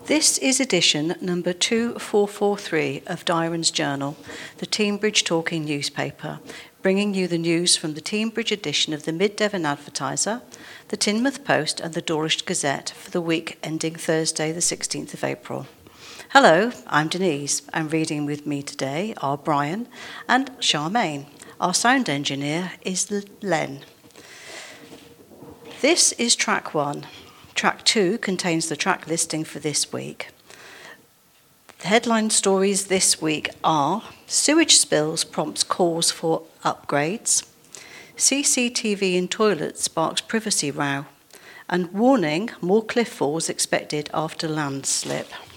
This is edition number 2443 of Dairon's Journal, the Teignbridge Talking newspaper, bringing you the news from the Teignbridge edition of the Mid Devon Advertiser, the Teignmouth Post and the Dorish Gazette for the week ending Thursday the 16th of April. Hello, I'm Denise, and reading with me today are Brian and Charmaine. Our sound engineer is Len. This is track 1. Track 2 contains the track listing for this week. The headline stories this week are: sewage spills prompts calls for upgrades, CCTV in toilets sparks privacy row, and warning, more cliff falls expected after landslip.